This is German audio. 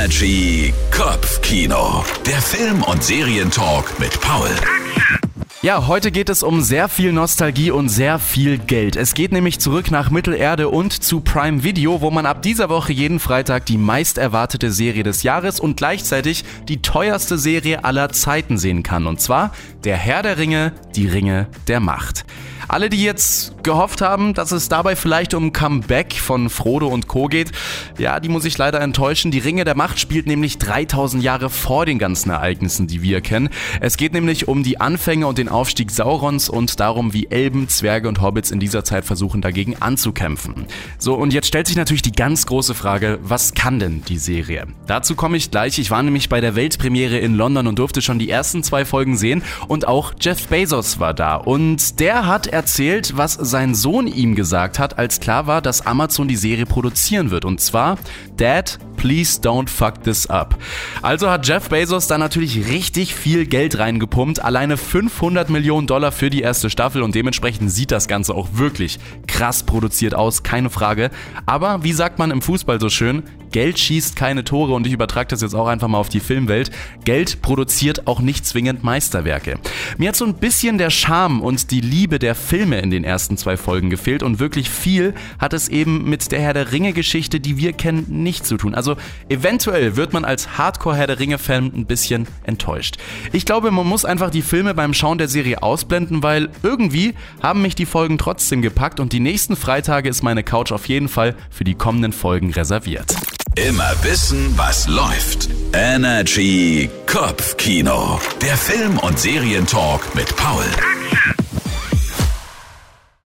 Energy Kopfkino. Der Film- und Serientalk mit Paul. Ja, heute geht es um sehr viel Nostalgie und sehr viel Geld. Es geht nämlich zurück nach Mittelerde und zu Prime Video, wo man ab dieser Woche jeden Freitag die meist erwartete Serie des Jahres und gleichzeitig die teuerste Serie aller Zeiten sehen kann. Und zwar Der Herr der Ringe, die Ringe der Macht. Alle, die jetzt gehofft haben, dass es dabei vielleicht um Comeback von Frodo und Co. geht, ja, die muss ich leider enttäuschen. Die Ringe der Macht spielt nämlich 3000 Jahre vor den ganzen Ereignissen, die wir kennen. Es geht nämlich um die Anfänge und den Aufstieg Saurons und darum, wie Elben, Zwerge und Hobbits in dieser Zeit versuchen, dagegen anzukämpfen. So, und jetzt stellt sich natürlich die ganz große Frage, was kann denn die Serie? Dazu komme ich gleich. Ich war nämlich bei der Weltpremiere in London und durfte schon die ersten 2 Folgen sehen und auch Jeff Bezos war da und der hat erzählt, was sein Sohn ihm gesagt hat, als klar war, dass Amazon die Serie produzieren wird. Und zwar, Dad, please don't fuck this up. Also hat Jeff Bezos da natürlich richtig viel Geld reingepumpt. Alleine $500 Millionen für die erste Staffel und dementsprechend sieht das Ganze auch wirklich krass produziert aus, keine Frage. Aber wie sagt man im Fußball so schön, Geld schießt keine Tore und ich übertrage das jetzt auch einfach mal auf die Filmwelt. Geld produziert auch nicht zwingend Meisterwerke. Mir hat so ein bisschen der Charme und die Liebe der Filme in den ersten 2 Folgen gefehlt und wirklich viel hat es eben mit der Herr der Ringe-Geschichte, die wir kennen, nicht zu tun. Also eventuell wird man als Hardcore-Herr der Ringe-Fan ein bisschen enttäuscht. Ich glaube, man muss einfach die Filme beim Schauen der Serie ausblenden, weil irgendwie haben mich die Folgen trotzdem gepackt und die nächsten Freitage ist meine Couch auf jeden Fall für die kommenden Folgen reserviert. Immer wissen, was läuft. Energy Kopfkino. Der Film- und Serientalk mit Paul.